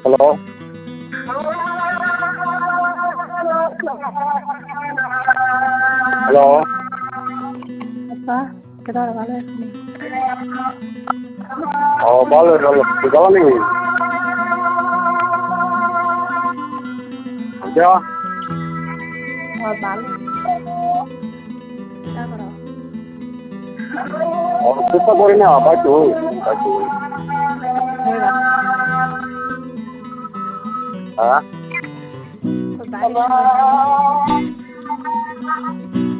Hello hello Apa? Kita orang mana sini? ভালো ভালো যাবা নাকি যা Oh, balik. Kita orang. চেষ্টা করি না বাইতো বাইতো Hera. হ্যাঁ Balik.